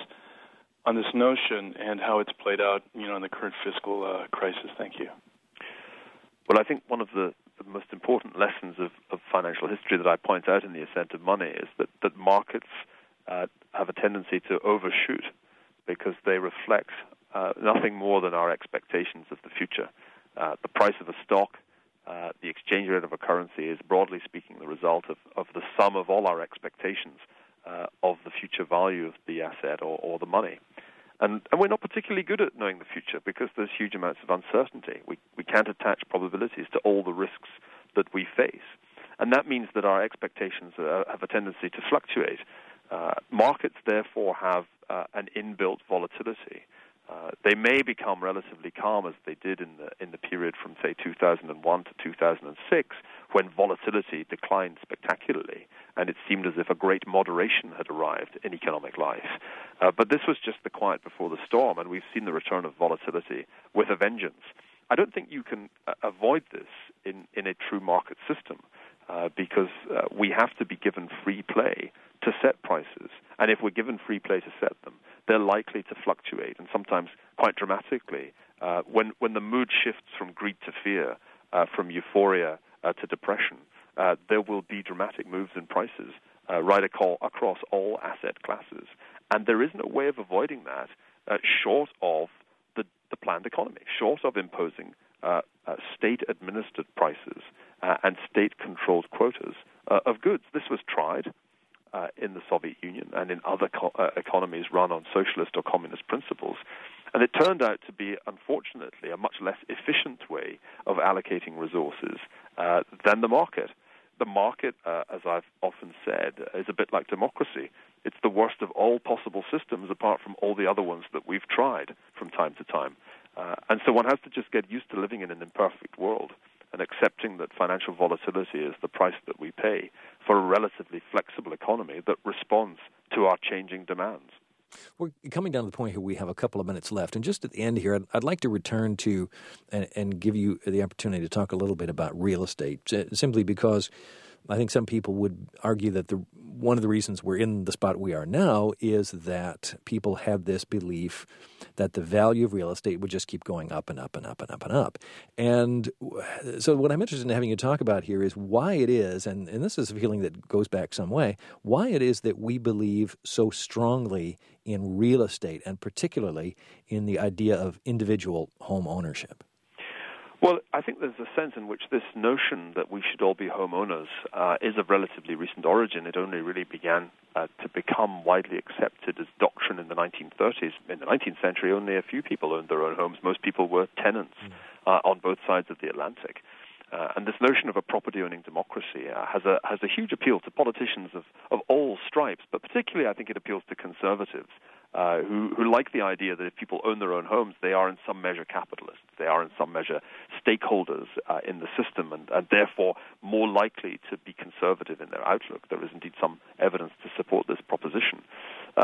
on this notion and how it's played out, you know, in the current fiscal uh, crisis. Thank you. Well, I think one of the, the most important lessons of, of financial history that I point out in The Ascent of Money is that, that markets uh, have a tendency to overshoot because they reflect uh, nothing more than our expectations of the future. Uh, the price of a stock, Uh, the exchange rate of a currency is, broadly speaking, the result of, of the sum of all our expectations uh, of the future value of the asset or, or the money. And, and we're not particularly good at knowing the future because there's huge amounts of uncertainty. We, we can't attach probabilities to all the risks that we face. And that means that our expectations uh, have a tendency to fluctuate. Uh, markets, therefore, have uh, an inbuilt volatility. Uh, they may become relatively calm as they did in the in the period from, say, two thousand one to two thousand six, when volatility declined spectacularly, and it seemed as if a great moderation had arrived in economic life. Uh, but this was just the quiet before the storm, and we've seen the return of volatility with a vengeance. I don't think you can uh, avoid this in, in a true market system uh, because uh, we have to be given free play to set prices. And if we're given free play to set them, they're likely to fluctuate, and sometimes quite dramatically. Uh, when, when the mood shifts from greed to fear, uh, from euphoria uh, to depression, uh, there will be dramatic moves in prices uh, right ac- across all asset classes. And there is no way of avoiding that uh, short of the, the planned economy, short of imposing uh, uh, state-administered prices uh, and state-controlled quotas uh, of goods. This was tried Uh, in the Soviet Union and in other co- uh, economies run on socialist or communist principles. And it turned out to be, unfortunately, a much less efficient way of allocating resources uh, than the market. The market, uh, as I've often said, is a bit like democracy. It's the worst of all possible systems apart from all the other ones that we've tried from time to time. Uh, and so one has to just get used to living in an imperfect world and accepting that financial volatility is the price that we pay for a relatively flexible economy that responds to our changing demands. We're coming down to the point here. We have a couple of minutes left. And just at the end here, I'd, I'd like to return to and, and give you the opportunity to talk a little bit about real estate, simply because I think some people would argue that the one of the reasons we're in the spot we are now is that people have this belief that the value of real estate would just keep going up and up and up and up and up. And so what I'm interested in having you talk about here is why it is, and, and this is a feeling that goes back some way, why it is that we believe so strongly in real estate and particularly in the idea of individual home ownership. Well, I think there's a sense in which this notion that we should all be homeowners uh, is of relatively recent origin. It only really began uh, to become widely accepted as doctrine in the nineteen thirties. In the nineteenth century, only a few people owned their own homes. Most people were tenants mm. uh, on both sides of the Atlantic. Uh, and this notion of a property-owning democracy uh, has a has a huge appeal to politicians of, of all stripes, but particularly I think it appeals to conservatives uh, who, who like the idea that if people own their own homes, they are in some measure capitalists. They are in some measure stakeholders uh, in the system and, and therefore more likely to be conservative in their outlook. There is indeed some evidence to support this proposition.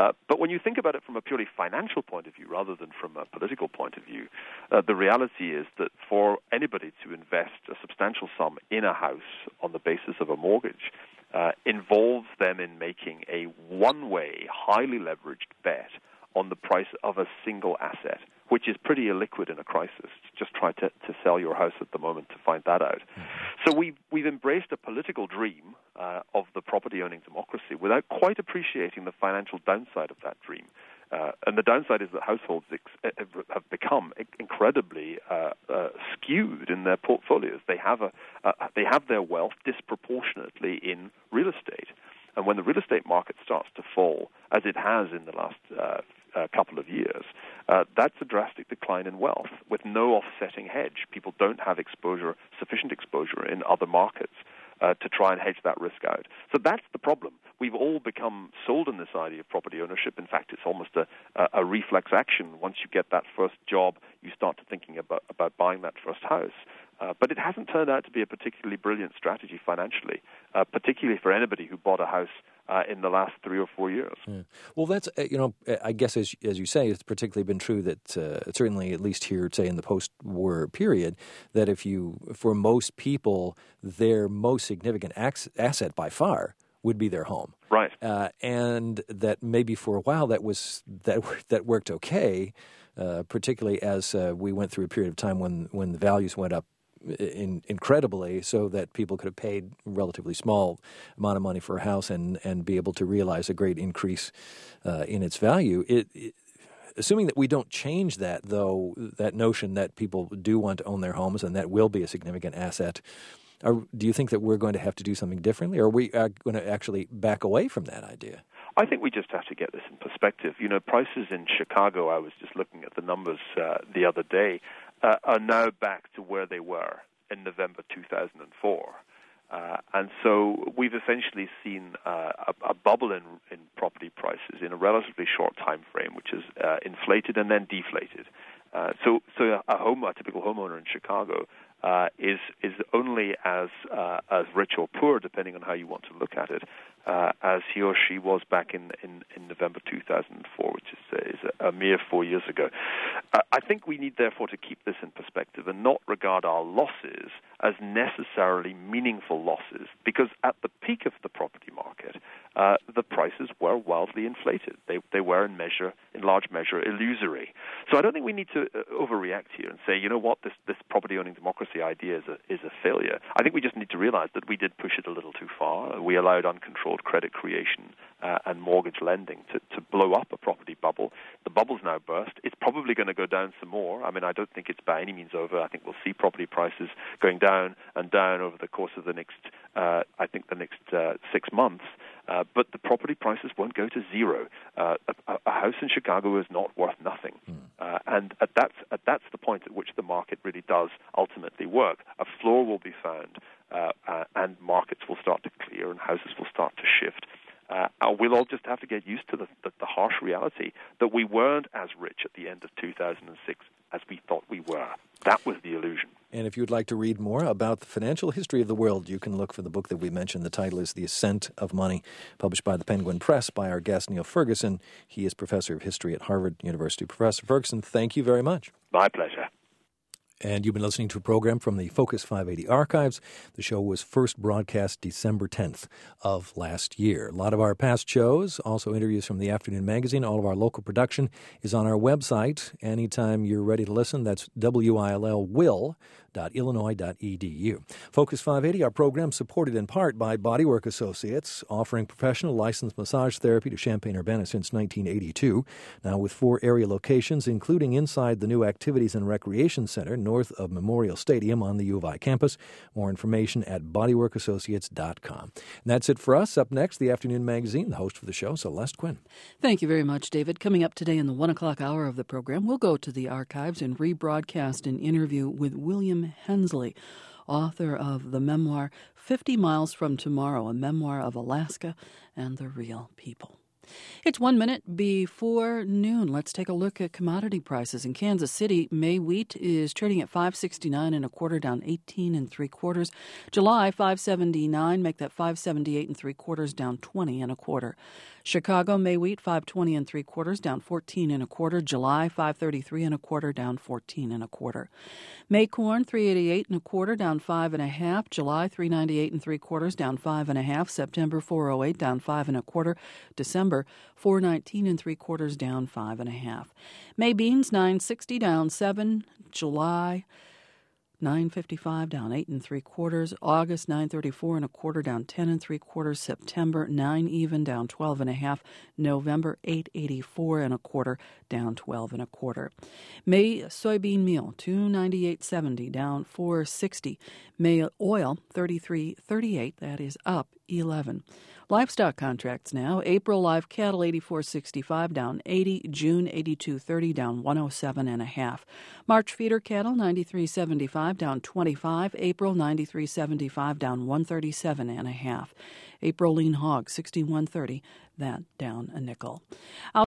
when you think about it from a purely financial point of view rather than from a political point of view, uh, the reality is that for anybody to invest a substantial sum in a house on the basis of a mortgage uh, involves them in making a one-way, highly leveraged bet on the price of a single asset, which is pretty illiquid in a crisis. Just try to, to sell your house at the moment to find that out. So we've, we've embraced a political dream uh, of the property-owning democracy without quite appreciating the financial downside of that dream. Uh, and the downside is that households ex- have become incredibly uh, uh, skewed in their portfolios. They have, a, uh, they have their wealth disproportionately in real estate. And when the real estate market starts to fall, as it has in the last uh, uh, couple of years, uh, that's a drastic decline in wealth with no offsetting hedge. People don't have exposure, sufficient exposure in other markets uh, to try and hedge that risk out. So that's the problem. We've all become sold on this idea of property ownership. In fact, it's almost a, a reflex action. Once you get that first job, you start to thinking about, about buying that first house. Uh, but it hasn't turned out to be a particularly brilliant strategy financially, uh, particularly for anybody who bought a house uh, in the last three or four years. Yeah. Well, that's, uh, you know, I guess as as you say, it's particularly been true that uh, certainly at least here, say in the post-war period, that if you, for most people, their most significant ac- asset by far would be their home. Right. Uh, and that maybe for a while that was that that worked okay, uh, particularly as uh, we went through a period of time when, when the values went up In, incredibly, so that people could have paid a relatively small amount of money for a house and, and be able to realize a great increase uh, in its value. It, it, assuming that we don't change that, though, that notion that people do want to own their homes and that will be a significant asset, are, do you think that we're going to have to do something differently, or are we uh, going to actually back away from that idea? I think we just have to get this in perspective. You know, prices in Chicago, I was just looking at the numbers uh, the other day, uh, are now back to where they were in November two thousand four. Uh, and so we've essentially seen uh, a, a bubble in, in property prices in a relatively short time frame, which is uh, inflated and then deflated. Uh, so so a, home, a typical homeowner in Chicago uh, is is only as uh, as rich or poor, depending on how you want to look at it, uh, as he or she was back in, in, in November two thousand four, which is, uh, is a, a mere four years ago. Uh, I think we need, therefore, to keep this in perspective and not regard our losses as necessarily meaningful losses, because at the peak of the property market, uh, the prices were wildly inflated. They they were in measure, in large measure, illusory. So I don't think we need to uh, overreact here and say, you know what, this this property-owning democracy idea is a is a failure. I think we just need to realize that we did push it a little too far. We allowed uncontrolled credit creation uh, and mortgage lending to, to blow up a property bubble. The bubble's now burst. It's probably going to go down some more. I mean, I don't think it's by any means over. I think we'll see property prices going down and down over the course of the next, uh, I think, the next uh, six months. Uh, but the property prices won't go to zero. Uh, a, a house in Chicago is not worth nothing. Mm. Uh, and at that's, at that's the point at which the market really does ultimately work. A floor will be found, uh, uh, and markets will start to clear, and houses will start to shift. Uh, we'll all just have to get used to the, the, the harsh reality that we weren't as rich at the end of two thousand six as we thought we were. That was the illusion. And if you'd like to read more about the financial history of the world, you can look for the book that we mentioned. The title is The Ascent of Money, published by the Penguin Press by our guest, Neil Ferguson. He is professor of history at Harvard University. Professor Ferguson, thank you very much. My pleasure. And you've been listening to a program from the Focus five eighty archives. The show was first broadcast December tenth of last year. A lot of our past shows, also interviews from the Afternoon Magazine, all of our local production is on our website. Anytime you're ready to listen, that's W I L L will dot illinois dot e d u. Focus five eighty, our program supported in part by Bodywork Associates, offering professional licensed massage therapy to Champaign-Urbana since nineteen eighty-two. Now with four area locations, including inside the new Activities and Recreation Center north of Memorial Stadium on the U of I campus. More information at bodywork associates dot com. And that's it for us. Up next, the Afternoon Magazine, the host for the show, Celeste Quinn. Thank you very much, David. Coming up today in the one o'clock hour of the program, we'll go to the archives and rebroadcast an interview with William Hensley, author of the memoir fifty miles from Tomorrow, a memoir of Alaska and the real people. It's one minute before noon. Let's take a look at commodity prices. In Kansas City, May wheat is trading at five sixty-nine and a quarter, down eighteen and three quarters. July five seventy-nine, make that five seventy-eight and three quarters, down twenty and a quarter. Chicago May wheat five twenty and three quarters, down fourteen and a quarter. July five thirty-three and a quarter, down fourteen and a quarter. May corn three eighty-eight and a quarter, down five and a half. July three ninety-eight and three quarters, down five and a half. September four oh eight, down five and a quarter. December four nineteen and three quarters, down five and a half. May beans nine sixty, down seven. July nine fifty-five, down eight and three quarters. August nine thirty-four and a quarter, down ten and three quarters. September nine even, down twelve and a half. November eight eighty-four and a quarter, down twelve and a quarter. May soybean meal two ninety-eight seventy, down four sixty. May oil thirty-three thirty-eight, that is up eleven. Livestock contracts now. April live cattle eighty-four sixty-five, down eighty. June eighty-two thirty, down one oh seven and a half. March feeder cattle ninety-three seventy-five, down twenty-five. April ninety-three seventy-five, down one thirty-seven and a half. April lean hog sixty-one thirty, that down a nickel.